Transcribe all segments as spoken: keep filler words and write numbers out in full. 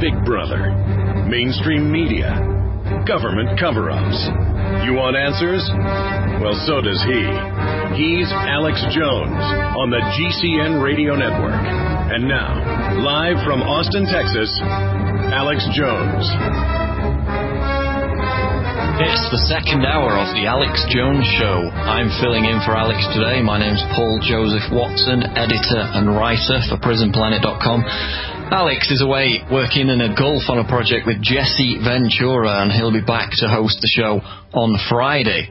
Big Brother, mainstream media, government cover-ups. You want answers? Well, so does he. He's Alex Jones on the G C N Radio Network. And now, live from Austin, Texas, Alex Jones. It's the second hour of the Alex Jones Show. I'm filling in for Alex today. My name's Paul Joseph Watson, editor and writer for prison planet dot com. Alex is away working in a Gulf on a project with Jesse Ventura, and he'll be back to host the show on Friday.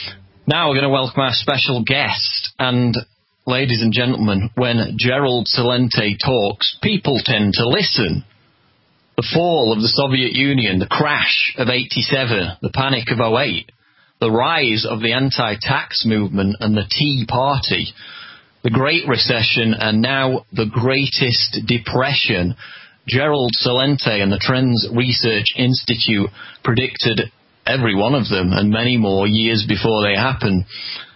Now we're going to welcome our special guest. And ladies and gentlemen, when Gerald Celente talks, people tend to listen. The fall of the Soviet Union, the crash of eighty-seven, the panic of oh eight, the rise of the anti-tax movement and the Tea Party, the Great Recession, and now the Greatest Depression. Gerald Celente and the Trends Research Institute predicted every one of them and many more years before they happen.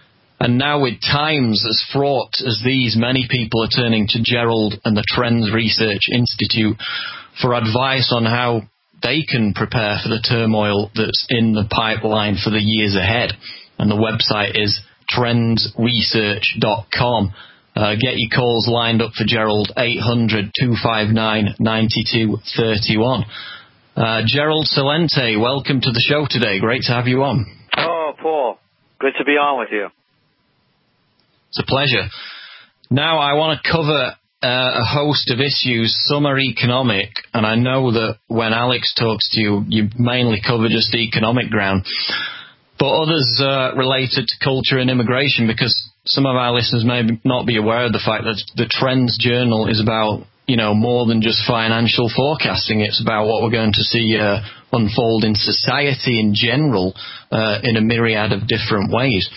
And now with times as fraught as these, many people are turning to Gerald and the Trends Research Institute for advice on how they can prepare for the turmoil that's in the pipeline for the years ahead. And the website is trends research dot com. Uh, get your calls lined up for Gerald, eight hundred, two five nine, nine two three one. Uh, Gerald Celente, welcome to the show today. Great to have you on. Oh, Paul, good to be on with you. It's a pleasure. Now I want to cover uh, a host of issues. Some are economic, and I know that when Alex talks to you, you mainly cover just economic ground. But others uh, related to culture and immigration, because some of our listeners may not be aware of the fact that the Trends Journal is about, you know, more than just financial forecasting. It's about what we're going to see uh, unfold in society in general uh, in a myriad of different ways.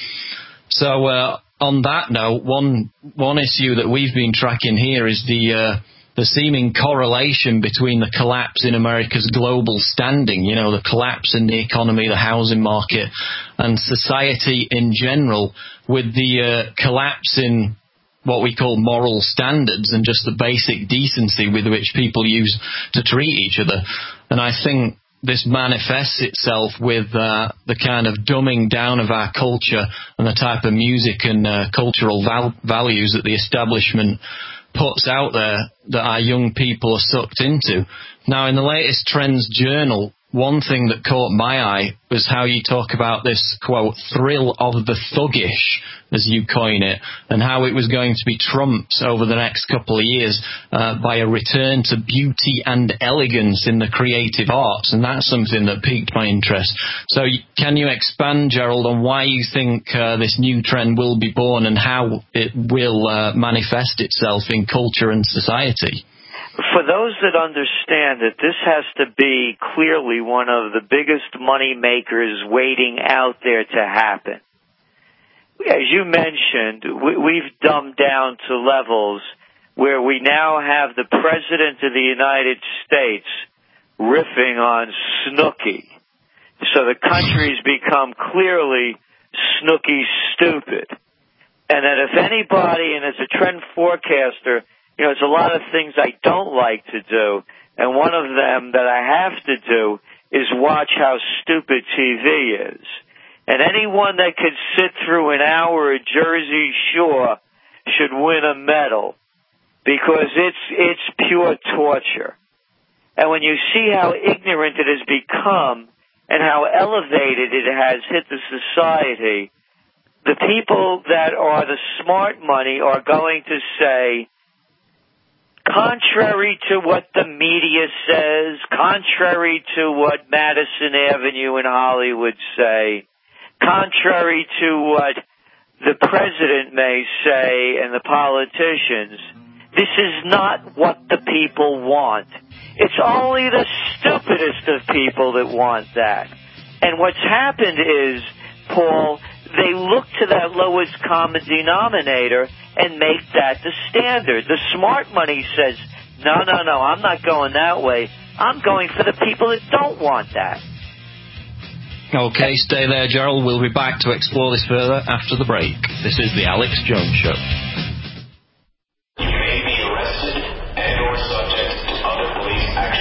So uh, on that note, one one issue that we've been tracking here is the uh, the seeming correlation between the collapse in America's global standing, you know, the collapse in the economy, the housing market, and society in general, with the uh, collapse in what we call moral standards and just the basic decency with which people use to treat each other. And I think this manifests itself with uh, the kind of dumbing down of our culture and the type of music and uh, cultural val- values that the establishment puts out there that our young people are sucked into. Now, in the latest Trends Journal, one thing that caught my eye was how you talk about this, quote, thrill of the thuggish, as you coin it, and how it was going to be trumped over the next couple of years uh, by a return to beauty and elegance in the creative arts, and that's something that piqued my interest. So can you expand, Gerald, on why you think uh, this new trend will be born and how it will uh, manifest itself in culture and society? For those that understand that this has to be clearly one of the biggest money makers waiting out there to happen. As you mentioned, we've dumbed down to levels where we now have the President of the United States riffing on Snooki. So the country's become clearly Snooki stupid. And that if anybody, and as a trend forecaster, you know, there's a lot of things I don't like to do, and one of them that I have to do is watch how stupid T V is. And anyone that could sit through an hour at Jersey Shore should win a medal, because it's it's pure torture. And when you see how ignorant it has become and how elevated it has hit the society, the people that are the smart money are going to say, contrary to what the media says, contrary to what Madison Avenue in Hollywood say, contrary to what the president may say and the politicians, this is not what the people want. It's only the stupidest of people that want that. And what's happened is, Paul, they look to that lowest common denominator and make that the standard. The smart money says, no, no, no, I'm not going that way. I'm going for the people that don't want that. Okay, stay there, Gerald. We'll be back to explore this further after the break. This is the Alex Jones Show. You may be arrested and or subject to other police action.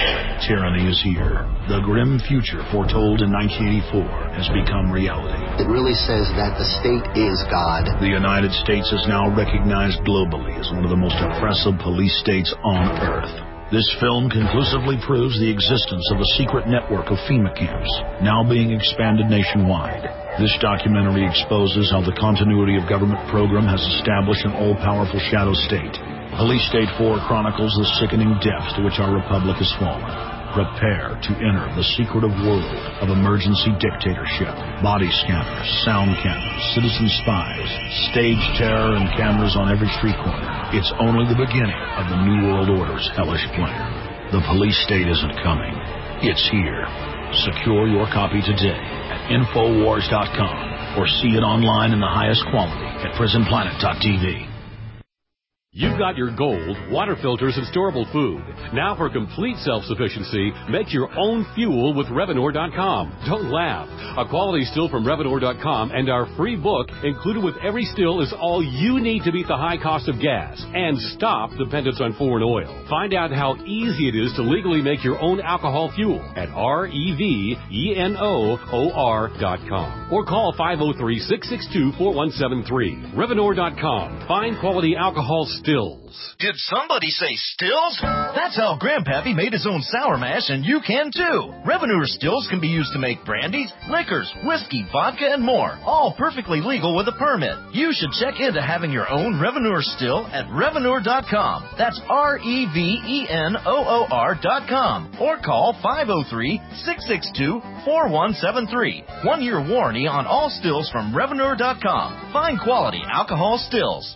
tyranny is here. The grim future foretold in nineteen eighty-four has become reality. It really says that the state is God. The United States is now recognized globally as one of the most oppressive police states on earth. This film conclusively proves the existence of a secret network of FEMA camps, now being expanded nationwide. This documentary exposes how the continuity of government program has established an all-powerful shadow state. Police State four chronicles the sickening depths to which our republic has fallen. Prepare to enter the secretive world of emergency dictatorship. Body scanners, sound cameras, citizen spies, stage terror, and cameras on every street corner. It's only the beginning of the New World Order's hellish plan. The police state isn't coming. It's here. Secure your copy today at Infowars dot com or see it online in the highest quality at Prison Planet dot T V. You've got your gold, water filters, and storable food. Now for complete self-sufficiency, make your own fuel with Revenor dot com. Don't laugh. A quality still from Revenor dot com and our free book included with every still is all you need to beat the high cost of gas and stop dependence on foreign oil. Find out how easy it is to legally make your own alcohol fuel at R E V E N O O R dot com or call five oh three, six six two, four one seven three. Revenor dot com. Find quality alcohol stills. Did somebody say stills? That's how Grandpappy made his own sour mash, and you can too. Revenue stills can be used to make brandies, liquors, whiskey, vodka, and more. All perfectly legal with a permit. You should check into having your own Revenue still at Revenor dot com. That's R E V E N O O R dot com. Or call five oh three, six six two, four one seven three. One year warranty on all stills from Revenor dot com. Fine quality alcohol stills.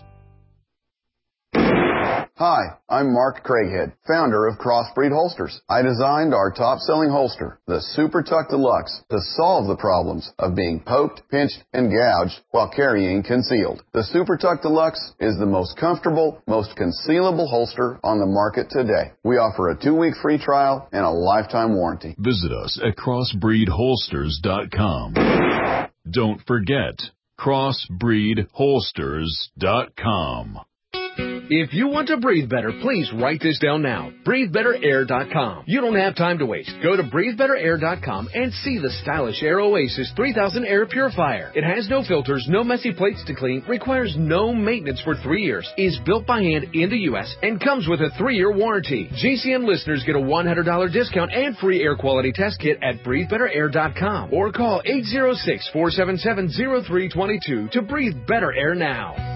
Hi, I'm Mark Craighead, founder of Crossbreed Holsters. I designed our top-selling holster, the Super Tuck Deluxe, to solve the problems of being poked, pinched, and gouged while carrying concealed. The Super Tuck Deluxe is the most comfortable, most concealable holster on the market today. We offer a two-week free trial and a lifetime warranty. Visit us at Crossbreed Holsters dot com. Don't forget, Crossbreed Holsters dot com. If you want to breathe better, please write this down now. breathe better air dot com. You don't have time to waste. Go to breathe better air dot com and see the stylish Air Oasis three thousand Air Purifier. It has no filters, no messy plates to clean, requires no maintenance for three years, is built by hand in the U S, and comes with a three-year warranty. G C N listeners get a one hundred dollars discount and free air quality test kit at breathe better air dot com or call eight zero six, four seven seven, zero three two two to breathe better air now.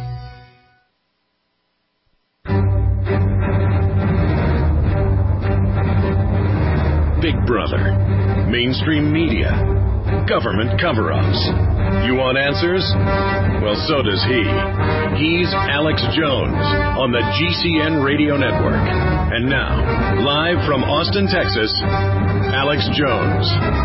Big Brother, mainstream media, government cover-ups. You want answers? Well, so does he. He's Alex Jones on the G C N Radio Network. And now, live from Austin, Texas, Alex Jones.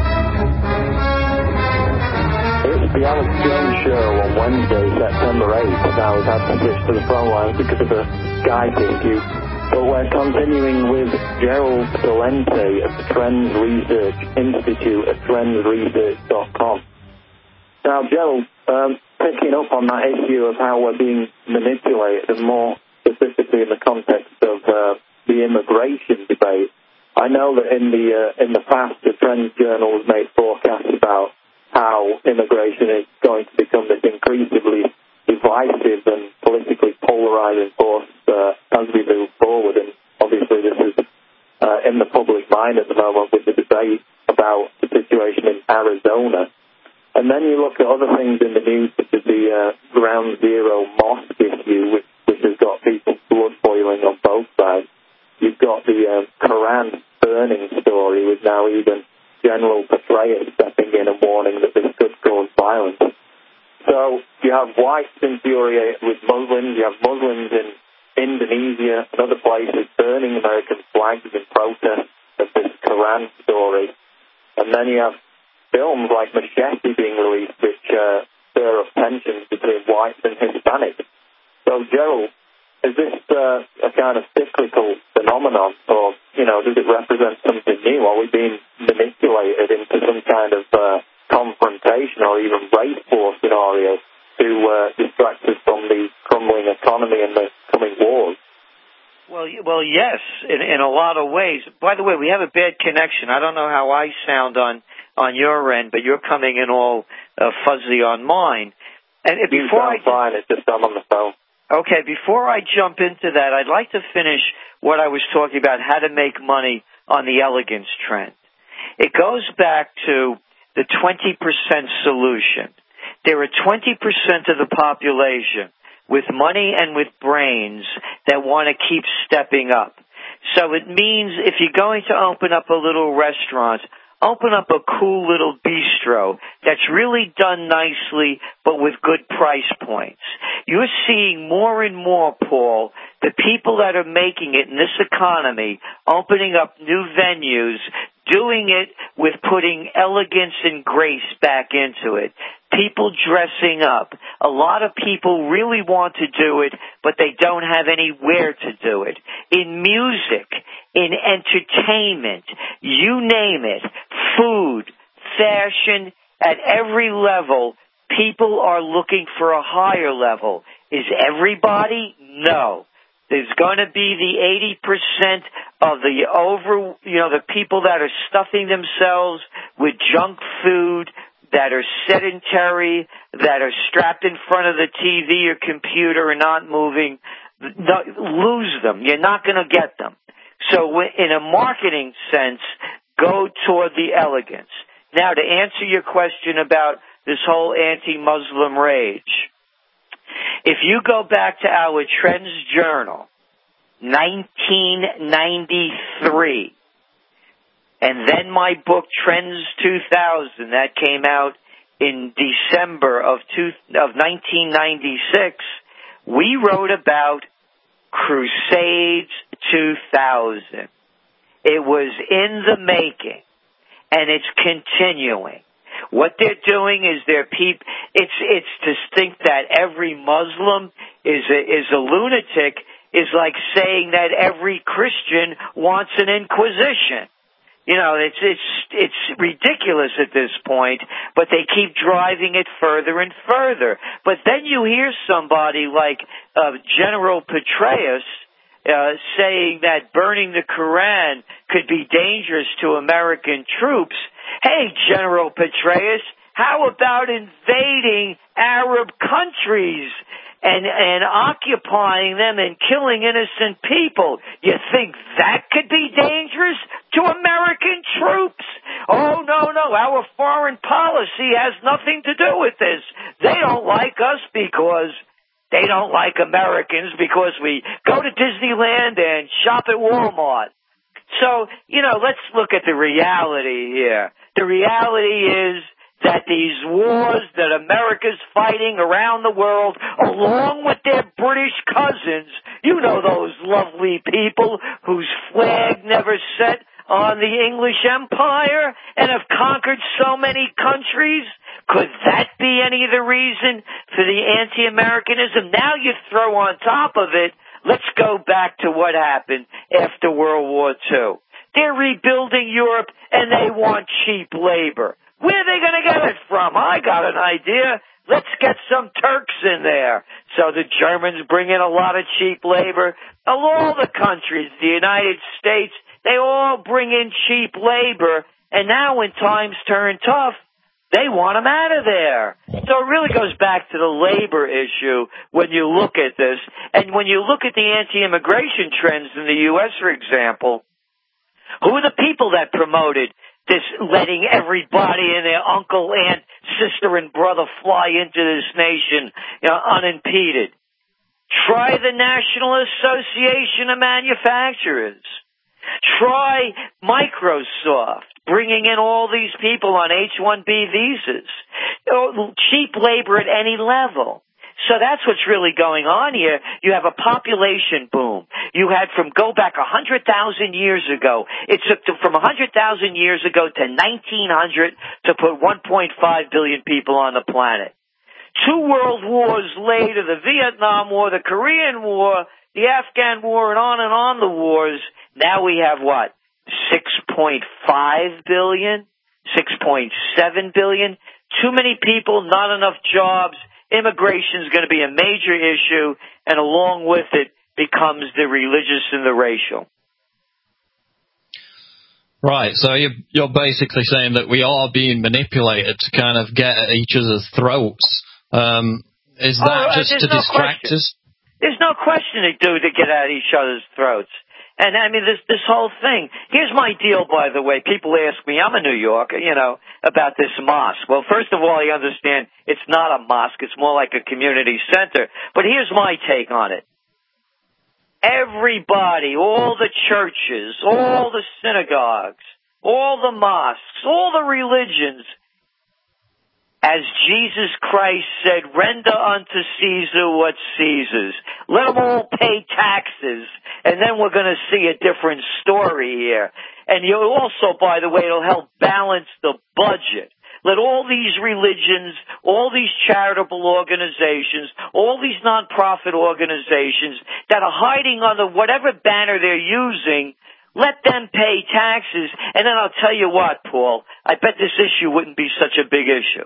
It's the Alex Jones Show on Wednesday, September eighth. Now we've had to switch to the phone line because of a Skype issue. But we're continuing with Gerald Celente of the Trends Research Institute at trends research dot com. Now, Gerald, um, picking up on that issue of how we're being manipulated, and more specifically in the context of uh, the immigration debate, I know that in the uh, in the past, the Trends Journal has made forecasts about how immigration is going to become this increasingly divisive and politically polarizing force uh, as we move forward. And obviously this is uh, in the public mind at the moment with the debate about the situation in Arizona. And then you look at other things in the news, such as the uh, Ground Zero mosque issue, which, which has got people's blood boiling on both sides. You've got the uh, Quran burning story, with now even General Petraeus stepping in and warning that this could cause violence. So you have whites infuriated with Muslims, you have Muslims in Indonesia and other places burning American flags in protest of this Quran story. And then you have films like Machete being released, which uh, stir up tensions between whites and Hispanics. So, Gerald, is this uh, a kind of cyclical phenomenon, or, you know, does it represent something new? Are we being manipulated into some kind of uh, confrontation or even race war scenario to uh, distract us from the crumbling economy and the coming wars? Well, Well, well, yes, in, in a lot of ways. By the way, we have a bad connection. I don't know how I sound on, on your end, but you're coming in all uh, fuzzy on mine. And uh, you before sound I fine. It's just I'm on the phone. Okay, before I jump into that, I'd like to finish what I was talking about, how to make money on the elegance trend. It goes back to the twenty percent solution. There are twenty percent of the population with money and with brains that want to keep stepping up. So it means if you're going to open up a little restaurant, open up a cool little bistro that's really done nicely but with good price points. You're seeing more and more, Paul, the people that are making it in this economy, opening up new venues, doing it with putting elegance and grace back into it. People dressing up. A lot of people really want to do it, but they don't have anywhere to do it. In music, in entertainment, you name it, food, fashion, at every level, people are looking for a higher level. Is everybody? No. There's going to be the eighty percent of the over, you know, the people that are stuffing themselves with junk food, that are sedentary, that are strapped in front of the T V or computer and not moving. Lose them. You're not going to get them. So in a marketing sense, go toward the elegance. Now, to answer your question about this whole anti-Muslim rage, if you go back to our Trends Journal, nineteen ninety-three, and then my book, Trends two thousand, that came out in December of, two, of nineteen ninety-six, we wrote about Crusades two thousand. It was in the making, and it's continuing. What they're doing is they're peop- it's it's to think that every Muslim is a, is a lunatic is like saying that every Christian wants an inquisition. You know, it's it's it's ridiculous at this point, but they keep driving it further and further. But then you hear somebody like uh, General Petraeus uh, saying that burning the Quran could be dangerous to American troops. Hey, General Petraeus, how about invading Arab countries and and occupying them and killing innocent people? You think that could be dangerous to American troops? Oh, no, no, our foreign policy has nothing to do with this. They don't like us because they don't like Americans because we go to Disneyland and shop at Walmart. So, you know, let's look at the reality here. The reality is that these wars that America's fighting around the world, along with their British cousins, you know those lovely people whose flag never set on the English Empire and have conquered so many countries, could that be any of the reason for the anti-Americanism? Now you throw on top of it, let's go back to what happened after World War Two. They're rebuilding Europe, and they want cheap labor. Where are they going to get it from? I got an idea. Let's get some Turks in there. So the Germans bring in a lot of cheap labor. All the countries, the United States, they all bring in cheap labor. And now when times turn tough, they want them out of there. So it really goes back to the labor issue when you look at this. And when you look at the anti-immigration trends in the U S, for example, who are the people that promoted this letting everybody and their uncle, aunt, sister, and brother fly into this nation, you know, unimpeded? Try the National Association of Manufacturers. Try Microsoft bringing in all these people on H one B visas. Cheap labor at any level. So that's what's really going on here. You have a population boom. You had from go back one hundred thousand years ago. It took to, from one hundred thousand years ago to nineteen hundred to put one point five billion people on the planet. Two world wars later, the Vietnam War, the Korean War, the Afghan War, and on and on the wars. Now we have what? six point five billion? six point seven billion? Too many people, not enough jobs. Immigration is going to be a major issue, and along with it, becomes the religious and the racial. Right, so you're, you're basically saying that we are being manipulated to kind of get at each other's throats. Um, is that oh, just to no distract question. us? There's no question they do to get at each other's throats. And, I mean, this this whole thing. Here's my deal, by the way. People ask me, I'm a New Yorker, you know, about this mosque. Well, first of all, I understand it's not a mosque. It's more like a community center. But here's my take on it. Everybody, all the churches, all the synagogues, all the mosques, all the religions, as Jesus Christ said, render unto Caesar what's Caesar's. Let them all pay taxes, and then we're going to see a different story here. And you also, by the way, it'll help balance the budget. Let all these religions, all these charitable organizations, all these nonprofit organizations that are hiding under whatever banner they're using, let them pay taxes. And then I'll tell you what, Paul, I bet this issue wouldn't be such a big issue.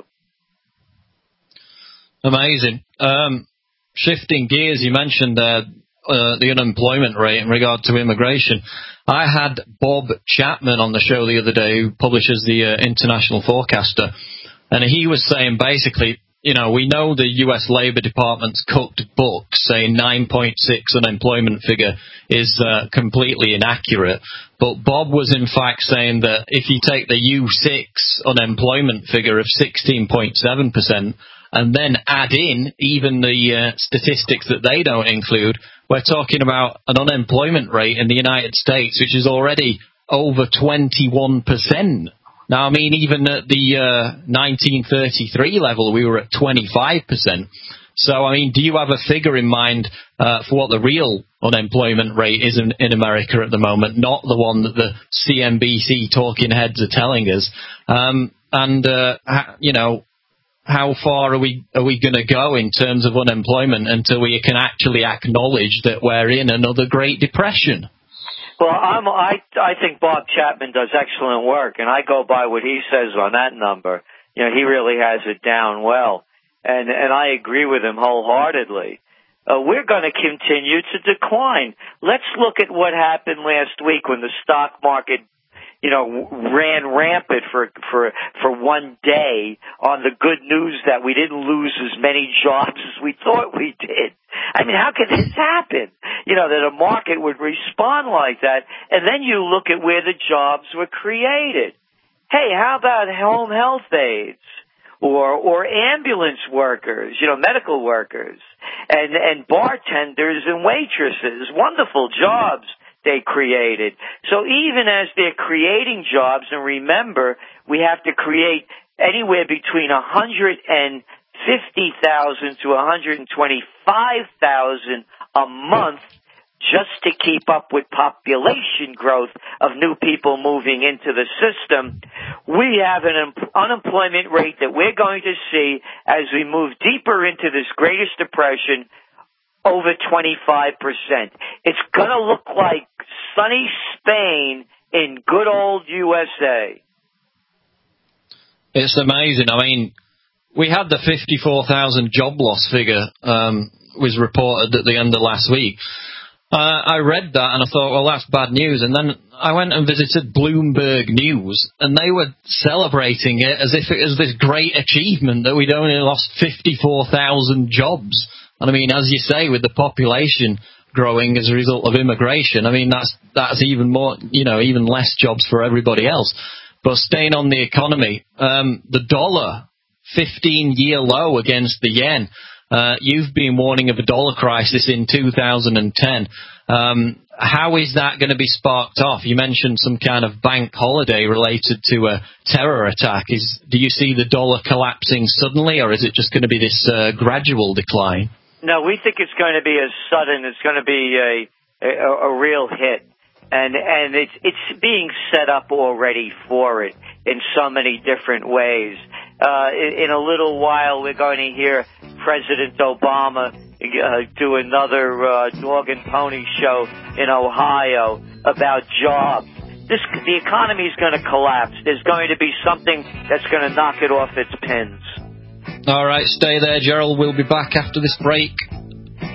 Amazing. Um, shifting gears, you mentioned uh, uh, the unemployment rate in regard to immigration. I had Bob Chapman on the show the other day, who publishes the uh, International Forecaster, and he was saying basically, you know, we know the U S Labor Department's cooked books saying nine point six unemployment figure is uh, completely inaccurate, but Bob was in fact saying that if you take the U six unemployment figure of sixteen point seven percent and then add in even the uh, statistics that they don't include, we're talking about an unemployment rate in the United States which is already over twenty-one percent. Now, I mean, even at the uh, nineteen thirty-three level, we were at twenty-five percent. So, I mean, do you have a figure in mind uh, for what the real unemployment rate is in, in America at the moment, not the one that the C N B C talking heads are telling us? Um, and, uh, ha- you know, how far are we are we going to go in terms of unemployment until we can actually acknowledge that we're in another Great Depression? Well, I'm, I I think Bob Chapman does excellent work, and I go by what he says on that number. You know, he really has it down well, and and I agree with him wholeheartedly. Uh, we're going to continue to decline. Let's look at what happened last week when the stock market, you know, ran rampant for for for one day on the good news that we didn't lose as many jobs as we thought we did. I mean, how could this happen? You know, that a market would respond like that, and then you look at where the jobs were created. Hey, how about home health aides or or ambulance workers, you know, medical workers, and and bartenders and waitresses? Wonderful jobs they created. So even as they're creating jobs, and remember, we have to create anywhere between one hundred fifty thousand to one hundred twenty-five thousand a month just to keep up with population growth of new people moving into the system. We have an unemployment rate that we're going to see as we move deeper into this greatest depression over twenty-five percent. It's going to look like sunny Spain in good old U S A. It's amazing. I mean, we had the fifty-four thousand job loss figure um, was reported at the end of last week. Uh, I read that and I thought, well, that's bad news. And then I went and visited Bloomberg News, and they were celebrating it as if it was this great achievement that we'd only lost fifty-four thousand jobs. And I mean, as you say, with the population growing as a result of immigration, I mean, that's that's even more, you know, even less jobs for everybody else. But staying on the economy, um, the dollar, fifteen-year low against the yen. Uh, you've been warning of a dollar crisis in two thousand ten. Um, how is that going to be sparked off? You mentioned some kind of bank holiday related to a terror attack. Is do you see the dollar collapsing suddenly, or is it just going to be this uh, gradual decline? No, we think it's going to be a sudden. It's going to be a a, a real hit, and and it's it's being set up already for it in so many different ways. Uh, in, in a little while, we're going to hear President Obama uh, do another uh, dog and pony show in Ohio about jobs. This, the economy is going to collapse. There's going to be something that's going to knock it off its pins. All right, stay there, Gerald. We'll be back after this break.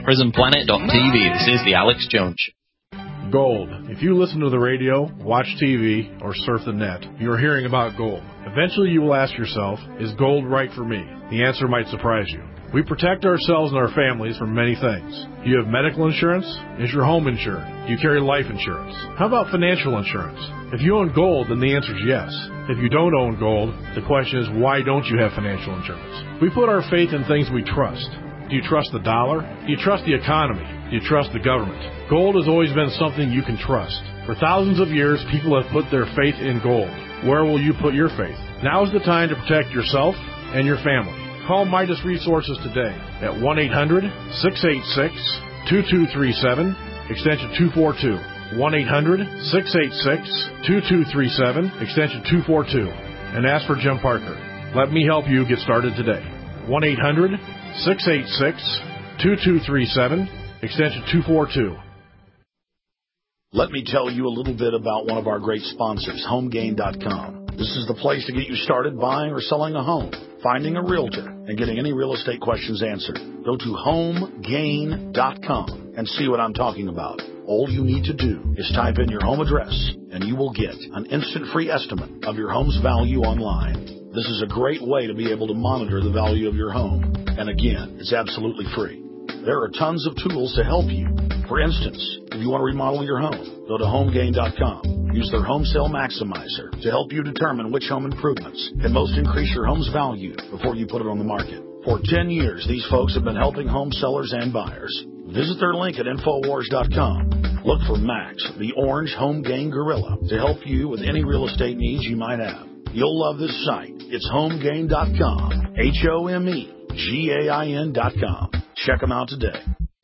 prison planet dot t v. This is the Alex Jones Show. Gold. If you listen to the radio, watch T V, or surf the net, you're hearing about gold. Eventually you will ask yourself, is gold right for me? The answer might surprise you. We protect ourselves and our families from many things. Do you have medical insurance? Is your home insured? Do you carry life insurance? How about financial insurance? If you own gold, then the answer is yes. If you don't own gold, the question is, why don't you have financial insurance? We put our faith in things we trust. Do you trust the dollar? Do you trust the economy? Do you trust the government? Gold has always been something you can trust. For thousands of years, people have put their faith in gold. Where will you put your faith? Now is the time to protect yourself and your family. Call Midas Resources today at one eight hundred, six eight six, two two three seven, extension two four two. one eight hundred, six eight six, two two three seven, extension two four two. And ask for Jim Parker. Let me help you get started today. one eight hundred, six eight six, two two three seven, extension two four two. Let me tell you a little bit about one of our great sponsors, home gain dot com. This is the place to get you started buying or selling a home, finding a realtor, and getting any real estate questions answered. Go to home gain dot com and see what I'm talking about. All you need to do is type in your home address, and you will get an instant free estimate of your home's value online. This is a great way to be able to monitor the value of your home. And again, it's absolutely free. There are tons of tools to help you. For instance, if you want to remodel your home, go to home gain dot com. Use their Home Sale Maximizer to help you determine which home improvements can most increase your home's value before you put it on the market. For ten years, these folks have been helping home sellers and buyers. Visit their link at infowars dot com. Look for Max, the orange home gain gorilla, to help you with any real estate needs you might have. You'll love this site. It's home gain dot com. H O M E G A I N dot com. Check them out today.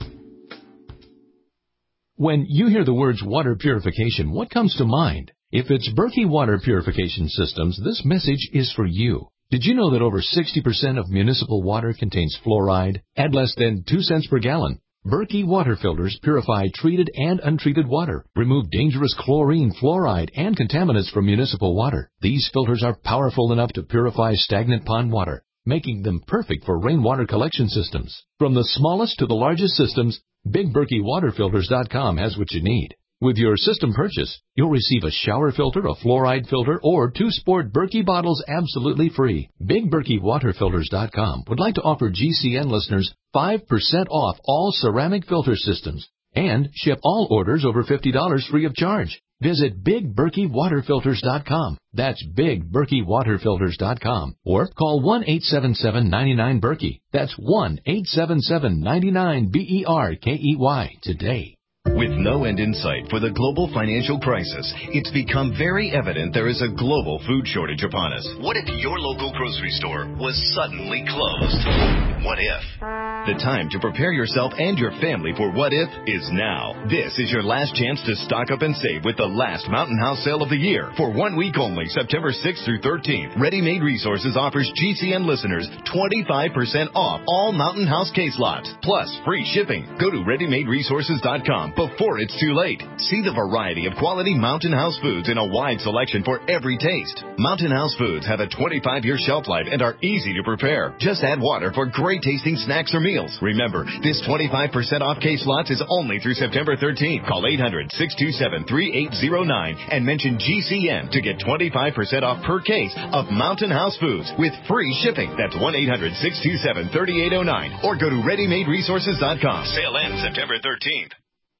When you hear the words water purification, what comes to mind? If it's Berkey Water Purification Systems, this message is for you. Did you know that over sixty percent of municipal water contains fluoride at less than two cents per gallon? Berkey water filters purify treated and untreated water, remove dangerous chlorine, fluoride, and contaminants from municipal water. These filters are powerful enough to purify stagnant pond water, making them perfect for rainwater collection systems. From the smallest to the largest systems, Big Berkey Water Filters dot com has what you need. With your system purchase, you'll receive a shower filter, a fluoride filter, or two sport Berkey bottles absolutely free. Big Berkey Water Filters dot com would like to offer G C N listeners five percent off all ceramic filter systems and ship all orders over fifty dollars free of charge. Visit Big Berkey Water Filters dot com. That's Big Berkey Water Filters dot com. Or call one eight seven seven, nine nine, Berkey. That's one eight seven seven, nine nine, B E R K E Y today. With no end in sight for the global financial crisis, it's become very evident there is a global food shortage upon us. What if your local grocery store was suddenly closed? What if? The time to prepare yourself and your family for what if is now. This is your last chance to stock up and save with the last Mountain House sale of the year. For one week only, September sixth through thirteenth, Ready Made Resources offers G C N listeners twenty-five percent off all Mountain House case lots, plus free shipping. Go to ready made resources dot com before it's too late. See the variety of quality Mountain House foods in a wide selection for every taste. Mountain House foods have a twenty-five year shelf life and are easy to prepare. Just add water for great tasting snacks or meals. Remember, this twenty-five percent off case lots is only through September thirteenth. Call eight hundred, six two seven, three eight zero nine and mention G C N to get twenty-five percent off per case of Mountain House foods with free shipping. That's one eight hundred, six two seven, three eight zero nine or go to ready made resources dot com. Sale ends September thirteenth.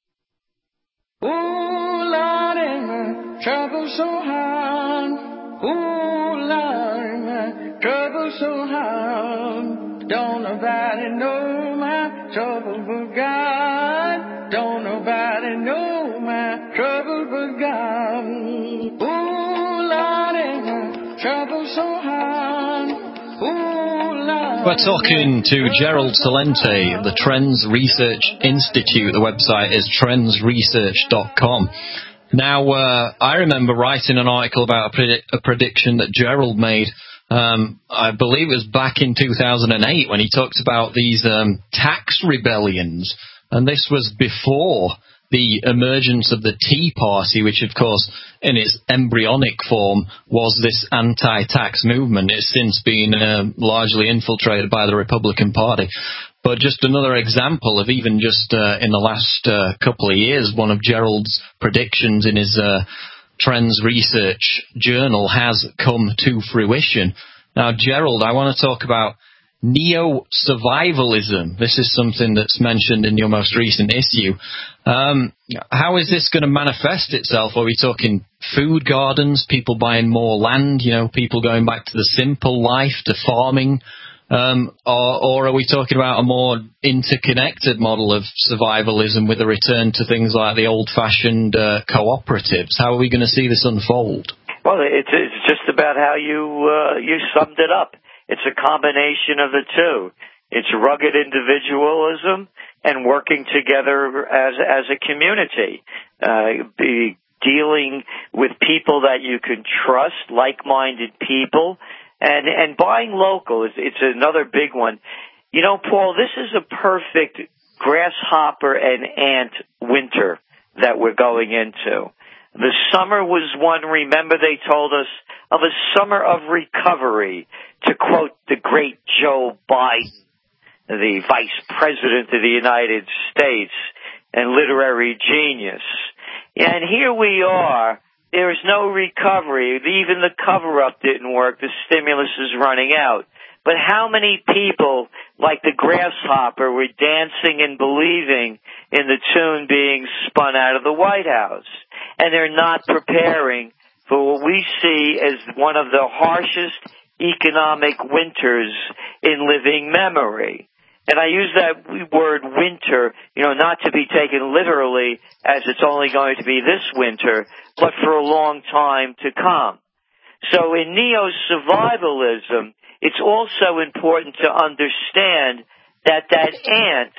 Ooh, Lordy, my trouble so hard. Ooh, Lordy, my trouble so hard. Don't nobody know my trouble but God. Don't nobody know my trouble but God. Ooh, Lordy, my trouble so hard. Ooh, Lordy. We're talking to Gerald Celente of the Trends Research Institute. The website is trends research dot com. Now, uh, I remember writing an article about a, predi- a prediction that Gerald made. Um, I believe it was back in two thousand eight when he talked about these um, tax rebellions. And this was before the emergence of the Tea Party, which, of course, in its embryonic form, was this anti-tax movement. It's since been uh, largely infiltrated by the Republican Party. But but just another example of even just uh, in the last uh, couple of years, one of Gerald's predictions in his uh, Trends Research Journal has come to fruition. Now, Gerald, I want to talk about neo-survivalism. This is something that's mentioned in your most recent issue. Um, how is this going to manifest itself? Are we talking food gardens, people buying more land, you know, people going back to the simple life, to farming? Um, or, or are we talking about a more interconnected model of survivalism with a return to things like the old-fashioned uh, cooperatives? How are we going to see this unfold? Well, it's, it's just about how you uh, you summed it up. It's a combination of the two. It's rugged individualism and working together as as a community, uh, be dealing with people that you can trust, like-minded people, and and buying local. It's, it's another big one. You know, Paul, this is a perfect grasshopper and ant winter that we're going into. The summer was one, remember they told us, of a summer of recovery, to quote the great Joe Biden, the Vice President of the United States and literary genius. And here we are. There is no recovery. Even the cover-up didn't work. The stimulus is running out. But how many people, like the grasshopper, were dancing and believing in the tune being spun out of the White House? And they're not preparing for what we see as one of the harshest economic winters in living memory. And I use that word winter, you know, not to be taken literally as it's only going to be this winter, but for a long time to come. So in neo-survivalism, it's also important to understand that that ant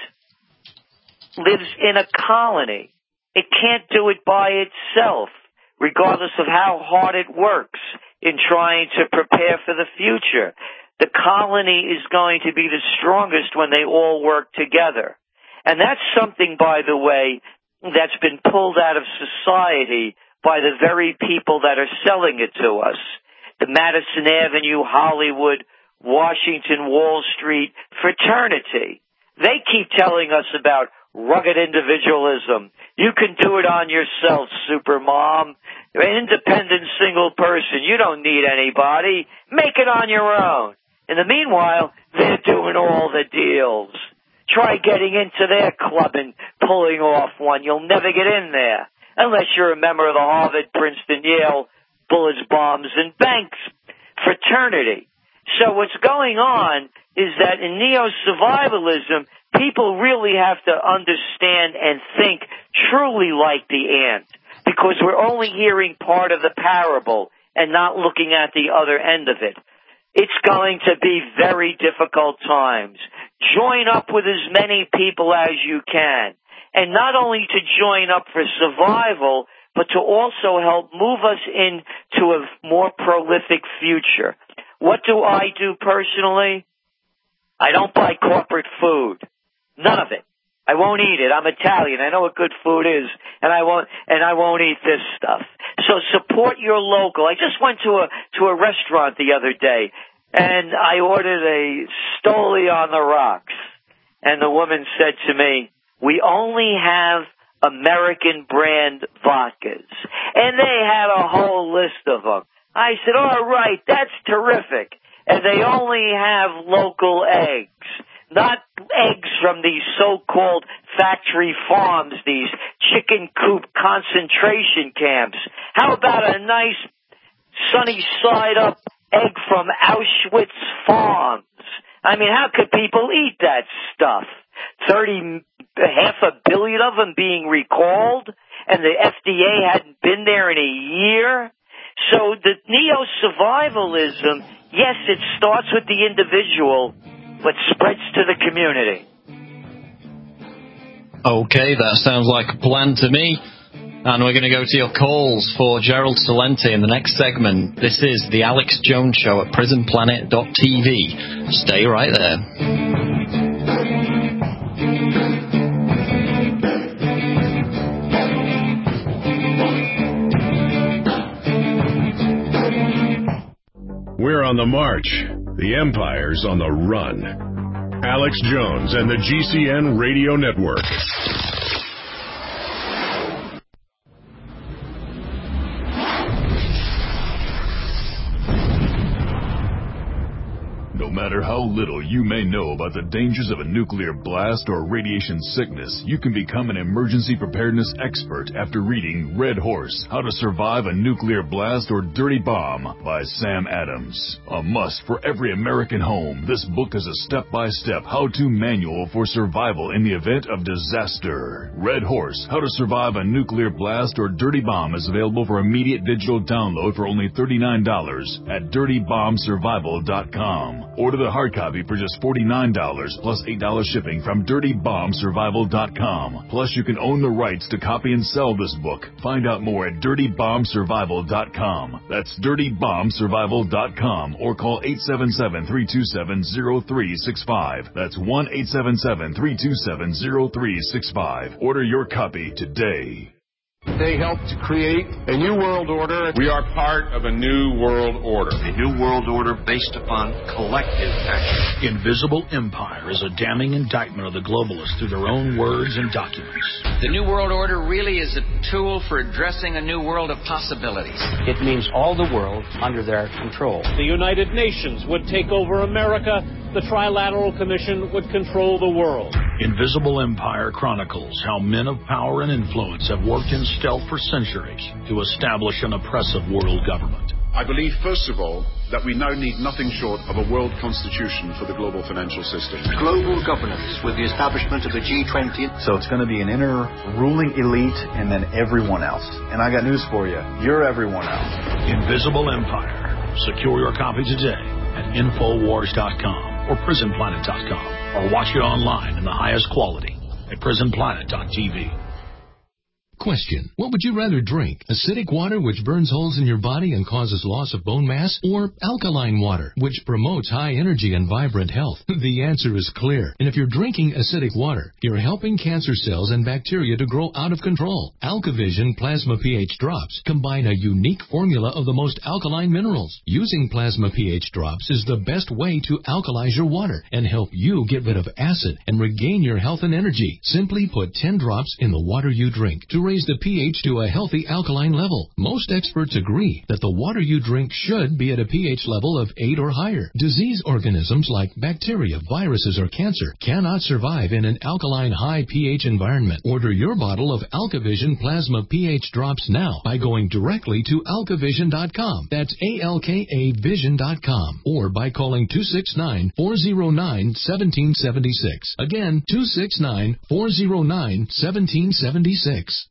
lives in a colony. It can't do it by itself, regardless of how hard it works in trying to prepare for the future. The colony is going to be the strongest when they all work together. And that's something, by the way, that's been pulled out of society by the very people that are selling it to us. The Madison Avenue, Hollywood, Washington, Wall Street fraternity. They keep telling us about rugged individualism. You can do it on yourself, supermom. You're an independent single person. You don't need anybody. Make it on your own. In the meanwhile, they're doing all the deals. Try getting into their club and pulling off one. You'll never get in there unless you're a member of the Harvard, Princeton, Yale, Bullets, Bombs, and Banks fraternity. So what's going on is that in neo-survivalism, people really have to understand and think truly like the ant, because we're only hearing part of the parable and not looking at the other end of it. It's going to be very difficult times. Join up with as many people as you can, and not only to join up for survival, but to also help move us into a more prolific future. What do I do personally? I don't buy corporate food. None of it. I won't eat it. I'm Italian. I know what good food is, and I won't and I won't eat this stuff. So support your local. I just went to a to a restaurant the other day, and I ordered a Stoli on the rocks, and the woman said to me, "We only have American brand vodkas," and they had a whole list of them. I said, "All right, that's terrific," and they only have local eggs. Not eggs from these so-called factory farms, these chicken coop concentration camps. How about a nice sunny side up egg from Auschwitz farms? I mean, how could people eat that stuff? Thirty, half a billion of them being recalled, and the F D A hadn't been there in a year. So the neo-survivalism, yes, it starts with the individual, but spreads to the community. Okay, that sounds like a plan to me. And we're going to go to your calls for Gerald Celente in the next segment. This is the Alex Jones Show at prison planet dot t v. Stay right there. We're on the march. The Empire's on the run. Alex Jones and the G C N Radio Network. No matter how little you may know about the dangers of a nuclear blast or radiation sickness, you can become an emergency preparedness expert after reading Red Horse, How to Survive a Nuclear Blast or Dirty Bomb by Sam Adams. A must for every American home, this book is a step-by-step how-to manual for survival in the event of disaster. Red Horse, How to Survive a Nuclear Blast or Dirty Bomb is available for immediate digital download for only thirty-nine dollars at dirty bomb survival dot com. Order the hard copy for just forty-nine dollars plus eight dollars shipping from dirty bomb survival dot com. Plus, you can own the rights to copy and sell this book. Find out more at dirty bomb survival dot com. That's dirty bomb survival dot com or call eight seven seven, three two seven, zero three six five. That's one eight seven seven, three two seven, zero three six five. Order your copy today. They helped to create a new world order. We are part of a new world order. A new world order based upon collective action. Invisible Empire is a damning indictment of the globalists through their own words and documents. The New World Order really is a tool for addressing a new world of possibilities. It means all the world under their control. The United Nations would take over America. The Trilateral Commission would control the world. Invisible Empire chronicles how men of power and influence have worked in stealth for centuries to establish an oppressive world government. I believe, first of all, that we now need nothing short of a world constitution for the global financial system. Global governance with the establishment of the G twenty. So it's going to be an inner ruling elite and then everyone else. And I got news for you. You're everyone else. Invisible Empire. Secure your copy today at infowars dot com or prison planet dot com or watch it online in the highest quality at prison planet dot t v. Question. What would you rather drink? Acidic water, which burns holes in your body and causes loss of bone mass? Or alkaline water, which promotes high energy and vibrant health? The answer is clear. And if you're drinking acidic water, you're helping cancer cells and bacteria to grow out of control. AlkaVision Plasma pH Drops combine a unique formula of the most alkaline minerals. Using Plasma pH Drops is the best way to alkalize your water and help you get rid of acid and regain your health and energy. Simply put ten drops in the water you drink to raise the pH to a healthy alkaline level. Most experts agree that the water you drink should be at a pH level of eight or higher. Disease organisms like bacteria, viruses, or cancer cannot survive in an alkaline high pH environment. Order your bottle of AlkaVision Plasma pH Drops now by going directly to alkavision dot com. That's A L K A vision dot com. Or by calling two six nine, four zero nine, one seven seven six. Again, two six nine, four zero nine, one seven seven six.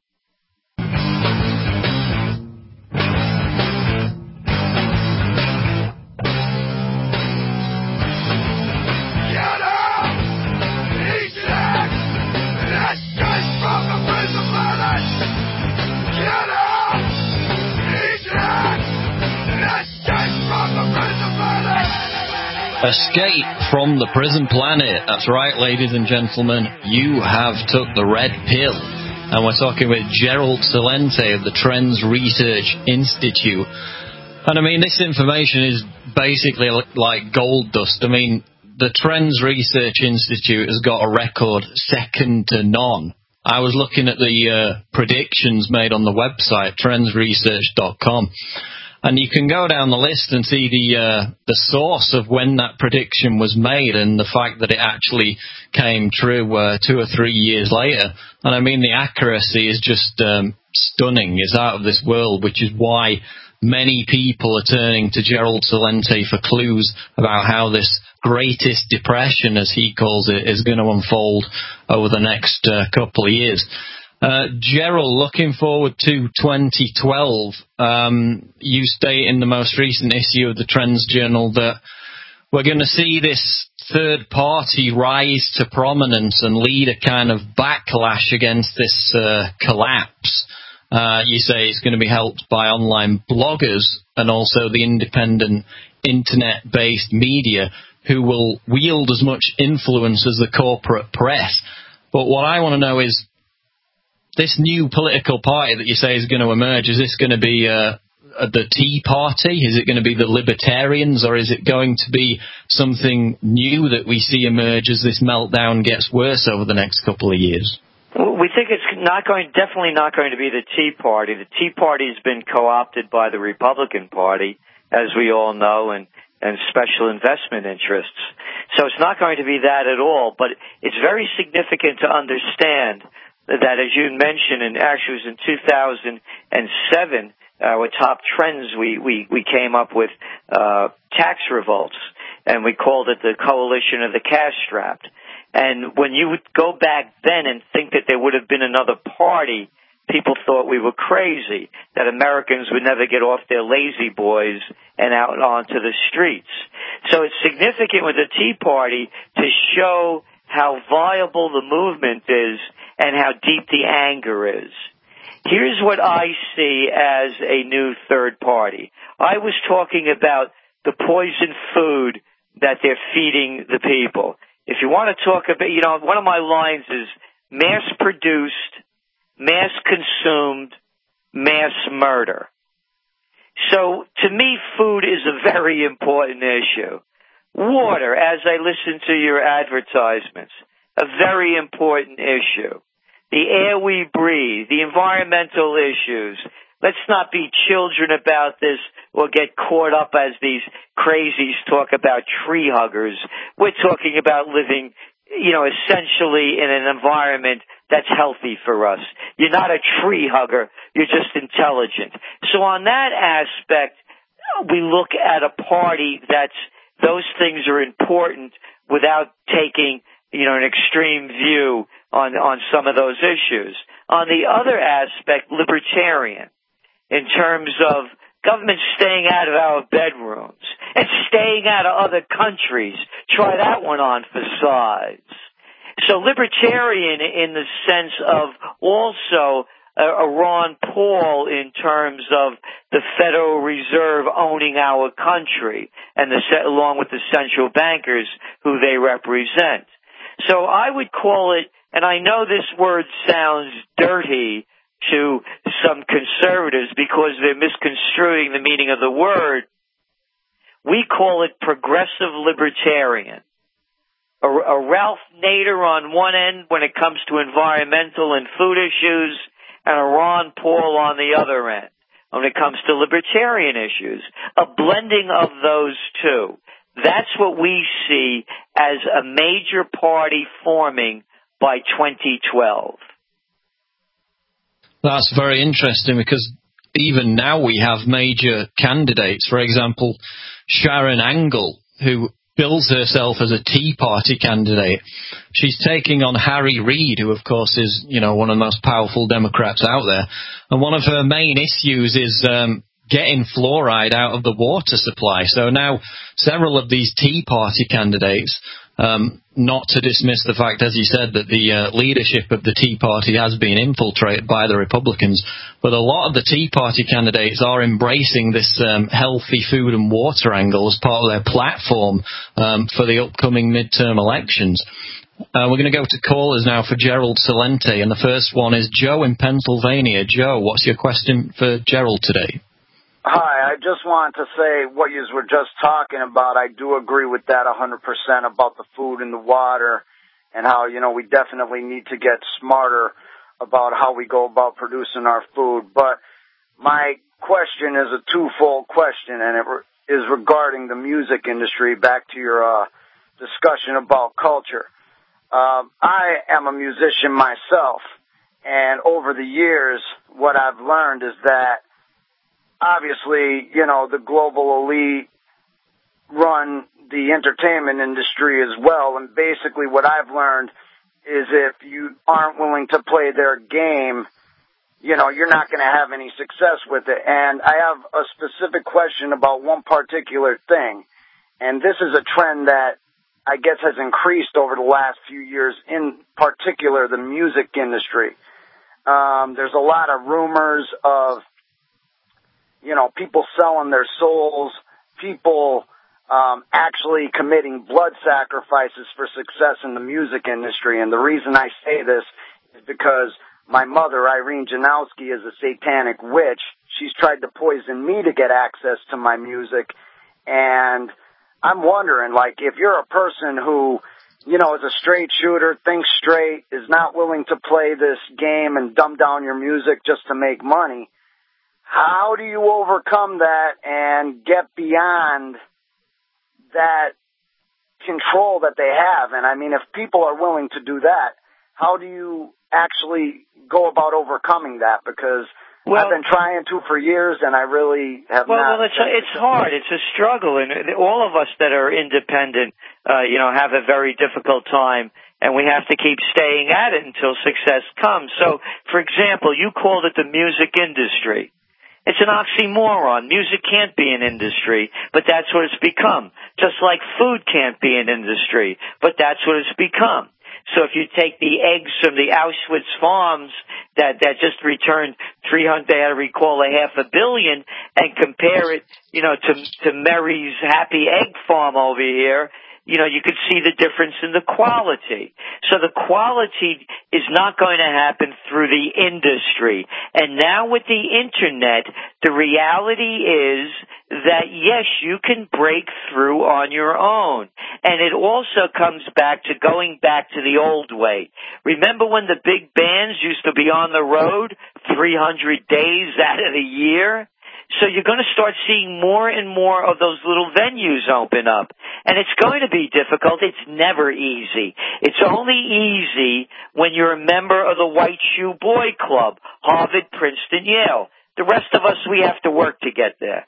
Escape from the prison planet. That's right, ladies and gentlemen. You have took the red pill. And we're talking with Gerald Celente of the Trends Research Institute. And I mean, this information is basically like gold dust. I mean, the Trends Research Institute has got a record second to none. I was looking at the uh, predictions made on the website, trends research dot com. And you can go down the list and see the uh, the source of when that prediction was made and the fact that it actually came true uh, two or three years later. And I mean, the accuracy is just um, stunning. It's out of this world, which is why many people are turning to Gerald Celente for clues about how this greatest depression, as he calls it, is going to unfold over the next uh, couple of years. Uh, Gerald, looking forward to twenty twelve, um, you state in the most recent issue of the Trends Journal that we're going to see this third party rise to prominence and lead a kind of backlash against this uh, collapse. Uh, you say it's going to be helped by online bloggers and also the independent internet-based media who will wield as much influence as the corporate press. But what I want to know is, this new political party that you say is going to emerge, is this going to be uh, the Tea Party? Is it going to be the Libertarians, or is it going to be something new that we see emerge as this meltdown gets worse over the next couple of years? We think it's not going, definitely not going to be the Tea Party. The Tea Party has been co-opted by the Republican Party, as we all know, and, and special investment interests. So it's not going to be that at all, but it's very significant to understand that, as you mentioned, and actually it was in two thousand seven, our top trends, we, we, we came up with uh, tax revolts, and we called it the Coalition of the Cash-Strapped. And when you would go back then and think that there would have been another party, people thought we were crazy, that Americans would never get off their lazy boys and out onto the streets. So it's significant with the Tea Party to show how viable the movement is and how deep the anger is. Here's what I see as a new third party. I was talking about the poison food that they're feeding the people. If you want to talk about, you know, one of my lines is mass-produced, mass-consumed, mass murder. So, to me, food is a very important issue. Water, as I listen to your advertisements, a very important issue. The air we breathe, the environmental issues. Let's not be children about this or get caught up as these crazies talk about tree huggers. We're talking about living, you know, essentially in an environment that's healthy for us. You're not a tree hugger. You're just intelligent. So on that aspect, we look at a party that's, those things are important without taking, you know, an extreme view on, on some of those issues. On the other aspect, libertarian, in terms of government staying out of our bedrooms and staying out of other countries. Try that one on for size. So libertarian in the sense of also a, a Ron Paul in terms of the Federal Reserve owning our country and the along with the central bankers who they represent. So I would call it, and I know this word sounds dirty to some conservatives because they're misconstruing the meaning of the word, we call it progressive libertarian. A, a Ralph Nader on one end when it comes to environmental and food issues, and a Ron Paul on the other end when it comes to libertarian issues. A blending of those two. That's what we see as a major party forming by twenty twelve. That's very interesting because even now we have major candidates. For example, Sharon Angle, who bills herself as a Tea Party candidate. She's taking on Harry Reid, who, of course, is, you know, one of the most powerful Democrats out there. And one of her main issues is um, getting fluoride out of the water supply. So now several of these Tea Party candidates, um, not to dismiss the fact, as you said, that the uh, leadership of the Tea Party has been infiltrated by the Republicans, but a lot of the Tea Party candidates are embracing this um, healthy food and water angle as part of their platform um, for the upcoming midterm elections. Uh, we're going to go to callers now for Gerald Salente, and the first one is Joe in Pennsylvania. Joe, what's your question for Gerald today? Hi, I just wanted to say what you were just talking about. I do agree with that one hundred percent about the food and the water and how, you know, we definitely need to get smarter about how we go about producing our food. But my question is a twofold question, and it re- is regarding the music industry, back to your uh, discussion about culture. Uh, I am a musician myself, and over the years, what I've learned is that obviously, you know, the global elite run the entertainment industry as well, and basically what I've learned is if you aren't willing to play their game, you know, you're not going to have any success with it. And I have a specific question about one particular thing, and this is a trend that I guess has increased over the last few years, in particular the music industry. Um, there's a lot of rumors of, you know, people selling their souls, people um, actually committing blood sacrifices for success in the music industry. And the reason I say this is because my mother, Irene Janowski, is a satanic witch. she's tried to poison me to get access to my music. And I'm wondering, like, if you're a person who, you know, is a straight shooter, thinks straight, is not willing to play this game and dumb down your music just to make money, how do you overcome that and get beyond that control that they have? And I mean, if people are willing to do that, how do you actually go about overcoming that? Because well, I've been trying to for years, and I really have well, not. Well, it's it's hard. It's a struggle, and all of us that are independent, uh, you know, have a very difficult time, and we have to keep staying at it until success comes. So, for example, you called it the music industry. It's an oxymoron. Music can't be an industry, but that's what it's become. Just like food can't be an industry, but that's what it's become. So if you take the eggs from the Auschwitz farms that, that just returned three hundred, they had to recall a half a billion, and compare it, you know, to, to Mary's Happy Egg Farm over here, you know, you could see the difference in the quality. So the quality is not going to happen through the industry. And now with the Internet, the reality is that, yes, you can break through on your own. And it also comes back to going back to the old way. Remember when the big bands used to be on the road three hundred days out of the year? So you're going to start seeing more and more of those little venues open up. And it's going to be difficult. It's never easy. It's only easy when you're a member of the White Shoe Boy Club, Harvard, Princeton, Yale. The rest of us, we have to work to get there.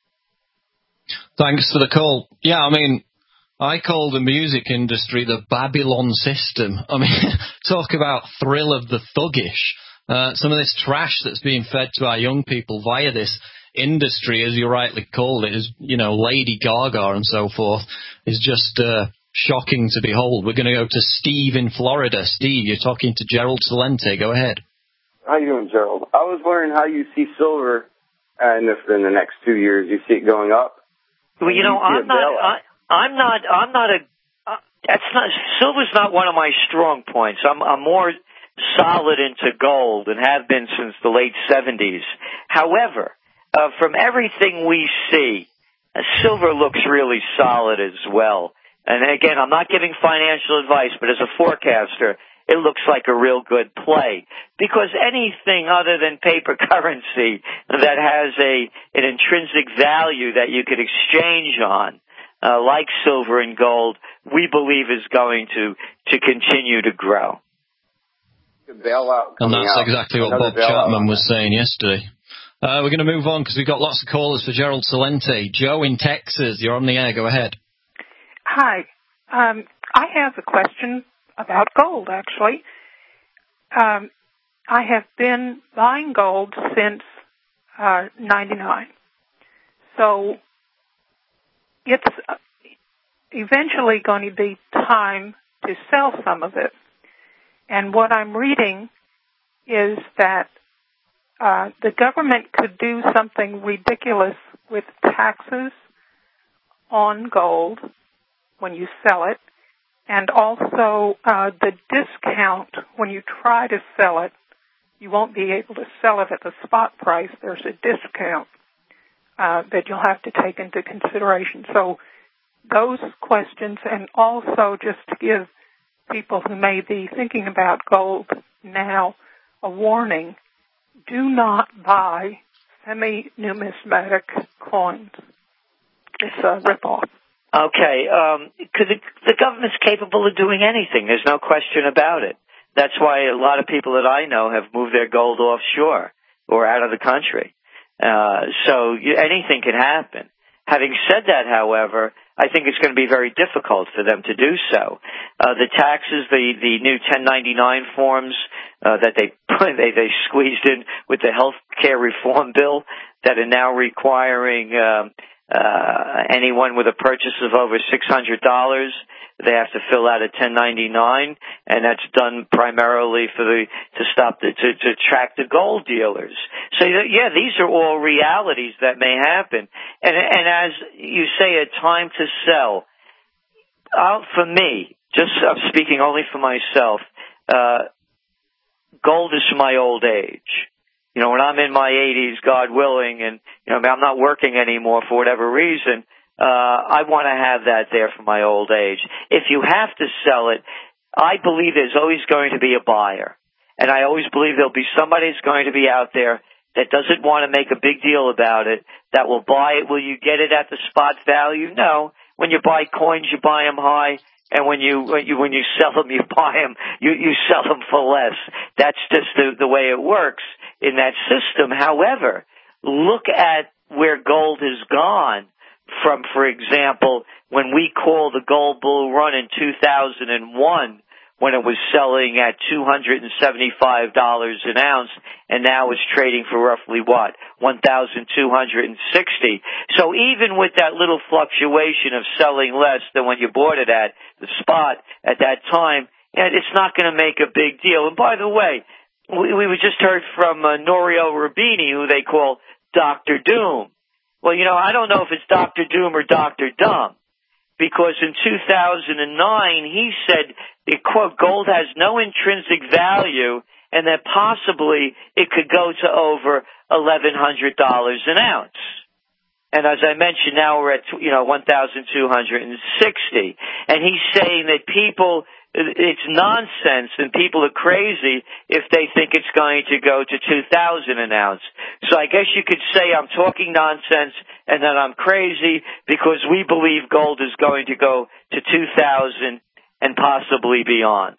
Thanks for the call. Yeah, I mean, I call the music industry the Babylon system. I mean, talk about thrill of the thuggish. Uh, some of this trash that's being fed to our young people via this industry, as you rightly called it, is, you know, Lady Gaga and so forth, is just uh, shocking to behold. We're going to go to Steve in Florida. Steve, you're talking to Gerald Celente. Go ahead. How you doing, Gerald? I was wondering how you see silver, and if in the next two years you see it going up. Well, you know, I'm not, I, I'm not, I'm not a. Uh, that's not silver's not one of my strong points. I'm, I'm more solid into gold and have been since the late seventies. However, uh, from everything we see, uh, silver looks really solid as well. And again, I'm not giving financial advice, but as a forecaster, it looks like a real good play. Because anything other than paper currency that has a an intrinsic value that you could exchange on, uh, like silver and gold, we believe is going to, to continue to grow. Bailout and that's out. exactly what Another Bob Chapman was out. saying yesterday. Uh, we're going to move on because we've got lots of callers for Gerald Celente. Joe in Texas, you're on the air. Go ahead. Hi. Um, I have a question about gold, actually. Um, I have been buying gold since uh, ninety-nine. So it's eventually going to be time to sell some of it. And what I'm reading is that uh, the government could do something ridiculous with taxes on gold when you sell it, and also uh, the discount when you try to sell it. You won't be able to sell it at the spot price. There's a discount uh, that you'll have to take into consideration. So those questions, and also just to give people who may be thinking about gold now a warning, do not buy semi-numismatic coins. It's a ripoff. Okay, um, 'cause the, the government's capable of doing anything. There's no question about it. That's why a lot of people that I know have moved their gold offshore or out of the country. Uh, so you, anything can happen. Having said that, however, I think it's going to be very difficult for them to do so. Uh, the taxes, the, the new ten ninety-nine forms uh, that they, they they squeezed in with the health care reform bill that are now requiring uh, uh, anyone with a purchase of over six hundred dollars, they have to fill out a ten ninety-nine, and that's done primarily for the to stop the to, to track the gold dealers. So yeah, these are all realities that may happen. And and as you say, a time to sell. Uh, for me, just I'm speaking only for myself. Uh, gold is for my old age. You know, when I'm in my eighties, God willing, and you know I'm not working anymore for whatever reason, uh, I want to have that there for my old age. If you have to sell it, I believe there's always going to be a buyer. And I always believe there'll be somebody that's going to be out there that doesn't want to make a big deal about it, that will buy it. Will you get it at the spot value? No. When you buy coins, you buy them high. And when you, when you, when you sell them, you buy them, you, you sell them for less. That's just the, the way it works in that system. However, look at where gold has gone from, for example, when we called the gold bull run in two thousand one, when it was selling at two hundred seventy-five dollars an ounce, and now it's trading for roughly what? one thousand two hundred sixty. So even with that little fluctuation of selling less than when you bought it at the spot at that time, it's not going to make a big deal. And by the way, we, we just heard from uh, Nouriel Roubini, who they call Doctor Doom. Well, you know, I don't know if it's Doctor Doom or Doctor Dumb, because in two thousand nine he said, quote, gold has no intrinsic value and that possibly it could go to over eleven hundred dollars an ounce. And as I mentioned, now we're at, you know, one thousand two hundred sixty. And he's saying that people, it's nonsense and people are crazy if they think it's going to go to two thousand an ounce. So I guess you could say I'm talking nonsense and that I'm crazy because we believe gold is going to go to two thousand and possibly beyond.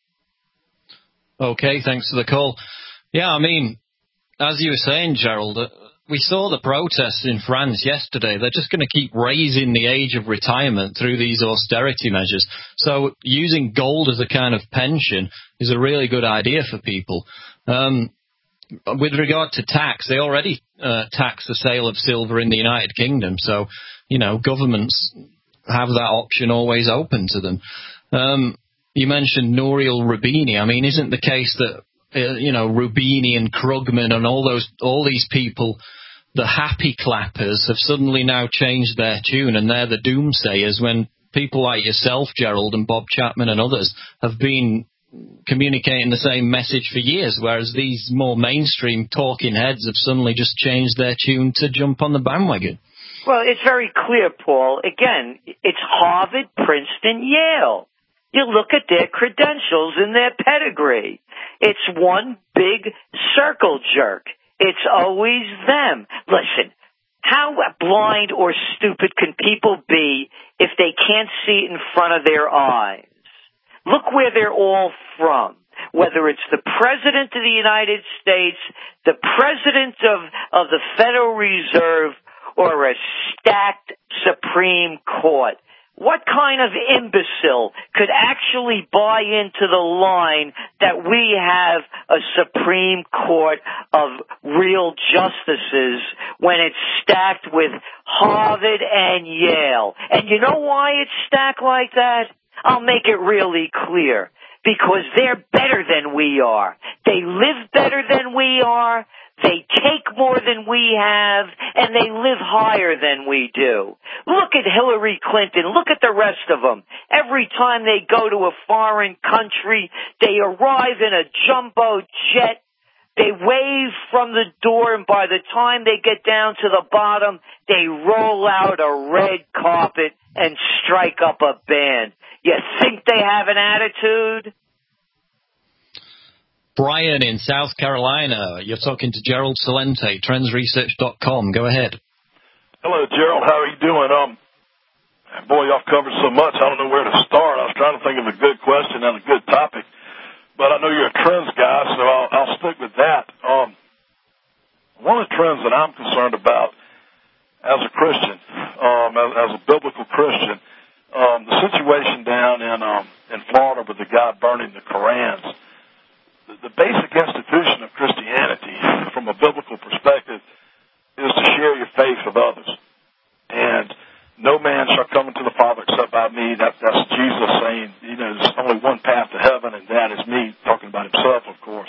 Okay, thanks for the call. Yeah, I mean, as you were saying, Gerald, uh, we saw the protests in France yesterday. They're just going to keep raising the age of retirement through these austerity measures. So using gold as a kind of pension is a really good idea for people. Um, with regard to tax, they already uh, tax the sale of silver in the United Kingdom. So, you know, governments have that option always open to them. Um, you mentioned Nouriel Roubini. I mean, isn't the case that Uh, you know, Roubini and Krugman and all those, all these people, the happy clappers, have suddenly now changed their tune, and they're the doomsayers when people like yourself, Gerald, and Bob Chapman and others have been communicating the same message for years, whereas these more mainstream talking heads have suddenly just changed their tune to jump on the bandwagon. Well, it's very clear, Paul. Again, it's Harvard, Princeton, Yale. You look at their credentials and their pedigree. It's one big circle jerk. It's always them. Listen, how blind or stupid can people be if they can't see it in front of their eyes? Look where they're all from. Whether it's the President of the United States, the President of, of the Federal Reserve, or a stacked Supreme Court. What kind of imbecile could actually buy into the line that we have a Supreme Court of real justices when it's stacked with Harvard and Yale? And you know why it's stacked like that? I'll make it really clear. Because they're better than we are. They live better than we are. They take more than we have, and they live higher than we do. Look at Hillary Clinton. Look at the rest of them. Every time they go to a foreign country, they arrive in a jumbo jet. They wave from the door, and by the time they get down to the bottom, they roll out a red carpet and strike up a band. You think they have an attitude? Brian in South Carolina, you're talking to Gerald Celente, trends research dot com. Go ahead. Hello, Gerald. How are you doing? Um, boy, y'all covered so much, I don't know where to start. I was trying to think of a good question and a good topic, but I know you're a trends guy, so I'll, I'll stick with that. Um, one of the trends that I'm concerned about as a Christian, um, as, as a biblical Christian, um, the situation down in um, in Florida with the guy burning the Korans. The basic institution of Christianity, from a biblical perspective, is to share your faith with others. And no man shall come into the Father except by me. That, that's Jesus saying, you know, there's only one path to heaven, and that is me, talking about himself, of course.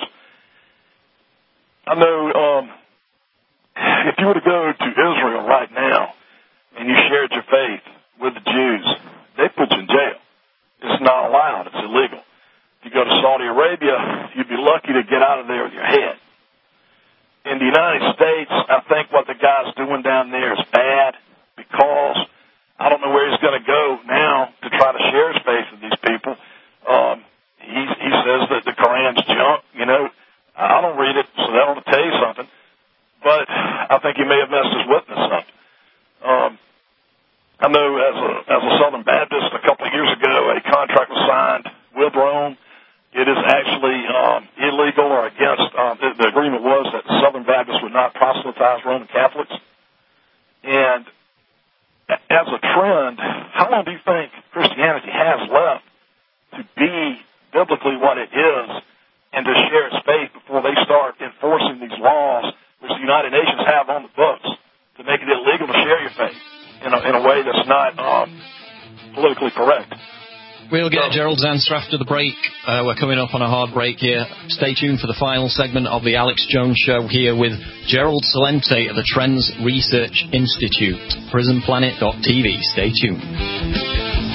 I know um, if you were to go to Israel right now and you shared your faith with the Jews, they put you in jail. It's not allowed. It's illegal. If you go to Saudi Arabia, you'd be lucky to get out of there with your head. in the United States, I think what the guy's doing down there is bad because I don't know where he's going to go now to try to share his faith with these people. Um, he, he says that the Koran's junk. You know, I don't read it, so that ought to tell you something. But I think he may have messed his witness up. Um, I know as a, as a Southern Baptist a couple of years ago, a contract was signed with Rome. It is actually um, illegal or against, um, the, the agreement was that Southern Baptists would not proselytize Roman Catholics. And as a trend, how long do you think Christianity has left to be biblically what it is and to share its faith before they start enforcing these laws which the United Nations have on the books to make it illegal to share your faith in a, in a way that's not um, politically correct? We'll get Gerald's answer after the break. Uh, we're coming up on a hard break here. Stay tuned for the final segment of the Alex Jones Show here with Gerald Celente of the Trends Research Institute. prison planet dot t v. Stay tuned.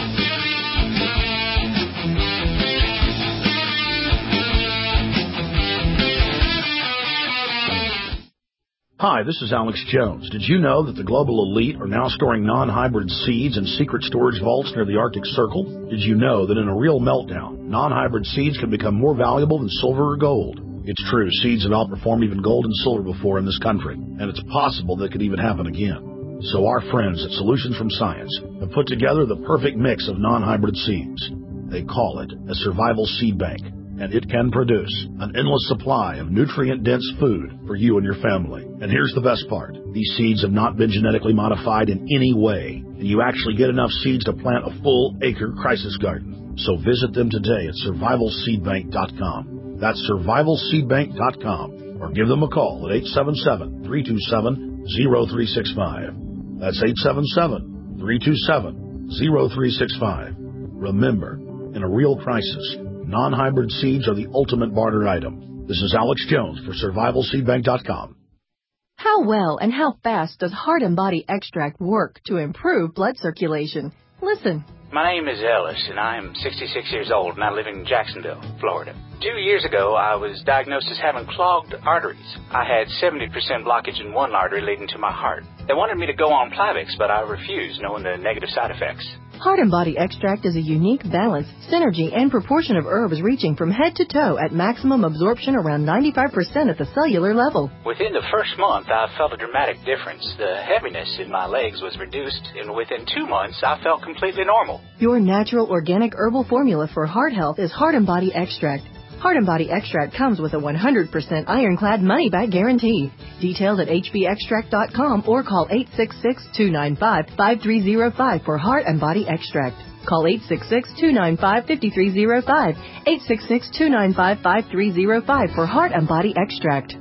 Hi, this is Alex Jones. Did you know that the global elite are now storing non-hybrid seeds in secret storage vaults near the Arctic Circle? Did you know that in a real meltdown, non-hybrid seeds can become more valuable than silver or gold? It's true, seeds have outperformed even gold and silver before in this country, and it's possible that could even happen again. So our friends at Solutions from Science have put together the perfect mix of non-hybrid seeds. They call it a survival seed bank, and it can produce an endless supply of nutrient-dense food for you and your family. And here's the best part. These seeds have not been genetically modified in any way, and you actually get enough seeds to plant a full-acre crisis garden. So visit them today at survival seed bank dot com. That's survival seed bank dot com, or give them a call at eight seven seven, three two seven, zero three six five. That's eight seven seven, three two seven, zero three six five. Remember, in a real crisis, non-hybrid seeds are the ultimate barter item. This is Alex Jones for survival seed bank dot com. How well and how fast does Heart and Body Extract work to improve blood circulation? Listen. My name is Ellis, and I am sixty-six years old, and I live in Jacksonville, Florida. Two years ago, I was diagnosed as having clogged arteries. I had seventy percent blockage in one artery leading to my heart. They wanted me to go on Plavix, but I refused, knowing the negative side effects. Heart and Body Extract is a unique balance, synergy, and proportion of herbs reaching from head to toe at maximum absorption around ninety-five percent at the cellular level. Within the first month, I felt a dramatic difference. The heaviness in my legs was reduced, and within two months, I felt completely normal. Your natural organic herbal formula for heart health is Heart and Body Extract. Heart and Body Extract comes with a one hundred percent ironclad money-back guarantee. Details at h b extract dot com or call eight six six, two nine five, five three zero five for Heart and Body Extract. Call eight six six, two nine five, five three zero five, eight six six, two nine five, five three zero five for Heart and Body Extract.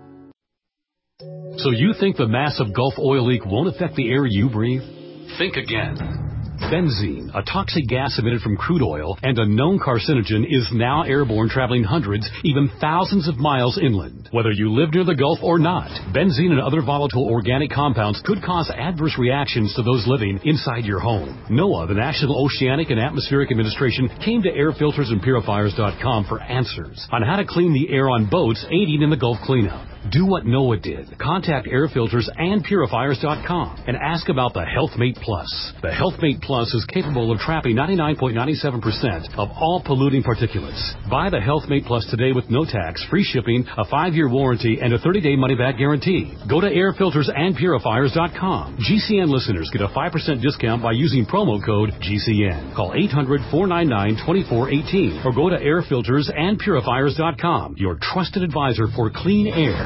So you think the massive Gulf oil leak won't affect the air you breathe? Think again. Benzene, a toxic gas emitted from crude oil and a known carcinogen, is now airborne, traveling hundreds, even thousands of miles inland. Whether you live near the Gulf or not, benzene and other volatile organic compounds could cause adverse reactions to those living inside your home. NOAA, the National Oceanic and Atmospheric Administration, came to air filters and purifiers dot com for answers on how to clean the air on boats aiding in the Gulf cleanup. Do what NOAA did. Contact air filters and purifiers dot com and ask about the HealthMate Plus. The HealthMate Plus is capable of trapping ninety-nine point nine seven percent of all polluting particulates. Buy the HealthMate Plus today with no tax, free shipping, a five-year warranty, and a thirty-day money-back guarantee. Go to air filters and purifiers dot com. G C N listeners get a five percent discount by using promo code G C N. Call eight hundred, four nine nine, two four one eight or go to air filters and purifiers dot com, your trusted advisor for clean air.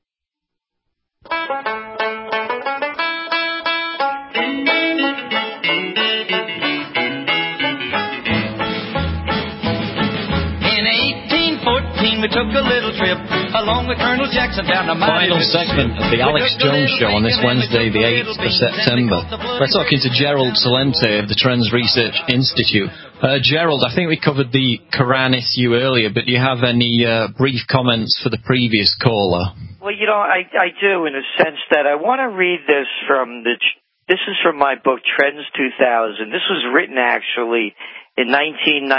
We took a little trip along with Colonel Jackson down the final segment of the Alex Jones Show on this Wednesday, the eighth of September. We're talking to Gerald Celente of the Trends Research Institute. Uh, Gerald, I think we covered the Quran issue earlier, but do you have any uh, brief comments for the previous caller? Well, you know, I, I do in a sense that I want to read this from the. This is from my book Trends two thousand. This was written actually in nineteen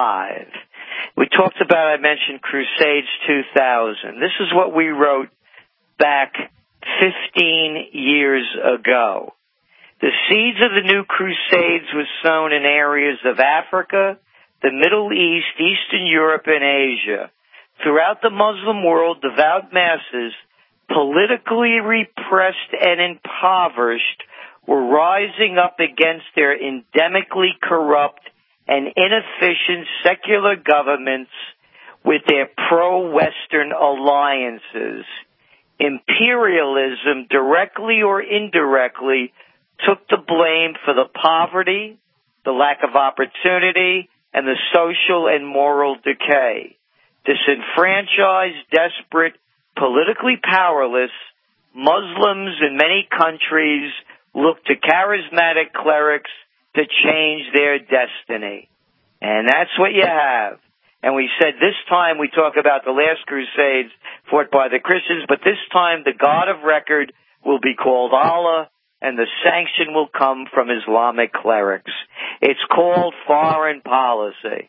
ninety-five. We talked about, I mentioned Crusades two thousand. This is what we wrote back fifteen years ago. The seeds of the new crusades were sown in areas of Africa, the Middle East, Eastern Europe, and Asia. Throughout the Muslim world, devout masses, politically repressed and impoverished, were rising up against their endemically corrupt and inefficient secular governments with their pro-Western alliances. Imperialism, directly or indirectly, took the blame for the poverty, the lack of opportunity, and the social and moral decay. Disenfranchised, desperate, politically powerless, Muslims in many countries look to charismatic clerics to change their destiny. And that's what you have. And we said this time we talk about the last crusades fought by the Christians, but this time the God of record will be called Allah, and the sanction will come from Islamic clerics. It's called foreign policy.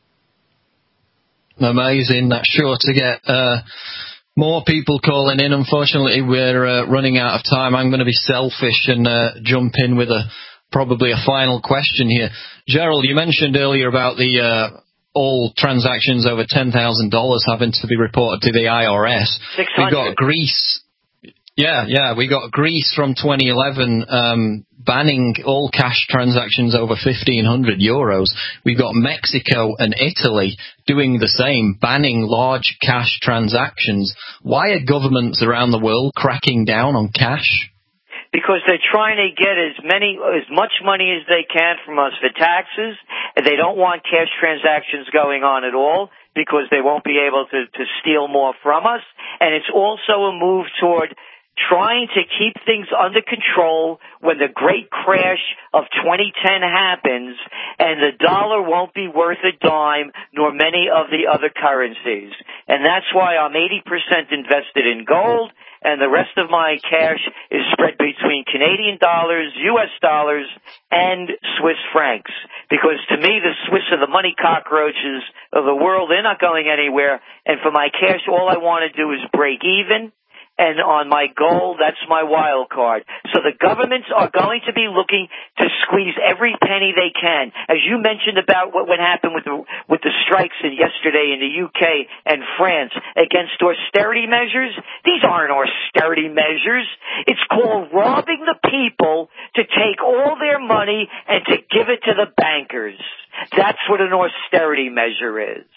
Amazing. That's sure to get uh, more people calling in. Unfortunately, we're uh, running out of time. I'm going to be selfish and uh, jump in with a probably a final question here. Gerald, you mentioned earlier about the uh, all transactions over ten thousand dollars having to be reported to the I R S. six hundred. We've got Greece. Yeah, yeah, we got Greece from twenty eleven um, banning all cash transactions over fifteen hundred euros. We've got Mexico and Italy doing the same, banning large cash transactions. Why are governments around the world cracking down on cash? Because they're trying to get as many, as much money as they can from us for taxes, and they don't want cash transactions going on at all because they won't be able to, to steal more from us. And it's also a move toward trying to keep things under control when the great crash of twenty ten happens and the dollar won't be worth a dime nor many of the other currencies. And that's why I'm eighty percent invested in gold, and the rest of my cash is spread between Canadian dollars, U S dollars, and Swiss francs. Because to me, the Swiss are the money cockroaches of the world. They're not going anywhere. And for my cash, all I want to do is break even. And on my gold, that's my wild card. So the governments are going to be looking to squeeze every penny they can. As you mentioned about what, what happened with the, with the strikes in yesterday in the U K and France against austerity measures, these aren't austerity measures. It's called robbing the people to take all their money and to give it to the bankers. That's what an austerity measure is.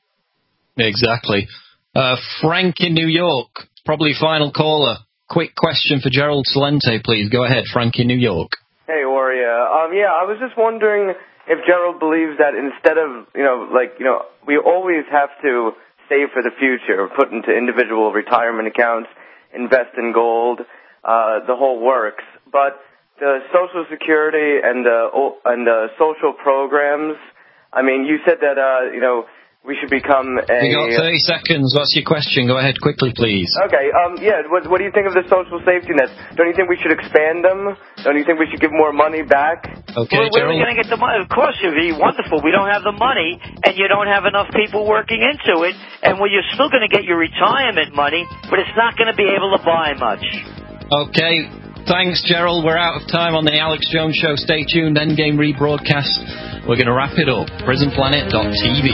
Exactly. Uh, Frank in New York. Probably final caller. Quick question for Gerald Celente, please. Go ahead, Frank in New York. Hey, Warrior. Um, yeah, I was just wondering if Gerald believes that instead of, you know, like, you know, we always have to save for the future, put into individual retirement accounts, invest in gold, uh, the whole works. But the Social Security and the, and the social programs, I mean, you said that, uh, you know, we should become a... You got thirty seconds. What's your question? Go ahead quickly, please. Okay, um, yeah, what, what do you think of the social safety nets? Don't you think we should expand them? Don't you think we should give more money back? Okay, well, where are we going to get the money? Of course, it would be wonderful. We don't have the money, and you don't have enough people working into it, and well, you're still going to get your retirement money, but it's not going to be able to buy much. Okay, thanks, Gerald. We're out of time on the Alex Jones Show. Stay tuned. Endgame rebroadcast. We're going to wrap it up. prison planet dot t v.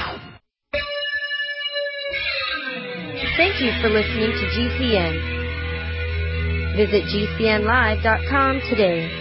Thank you for listening to G C N. Visit G C N live dot com today.